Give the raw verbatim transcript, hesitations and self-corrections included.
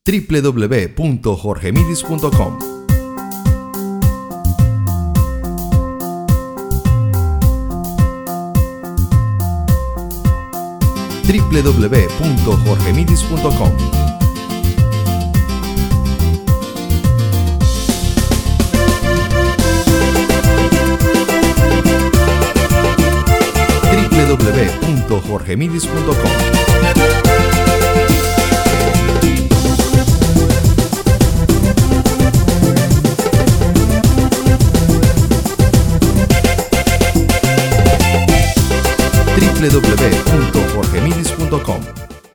w w w punto jorge midis punto com. w w w punto jorge midis punto com. w w w punto jorge midis punto com. w w w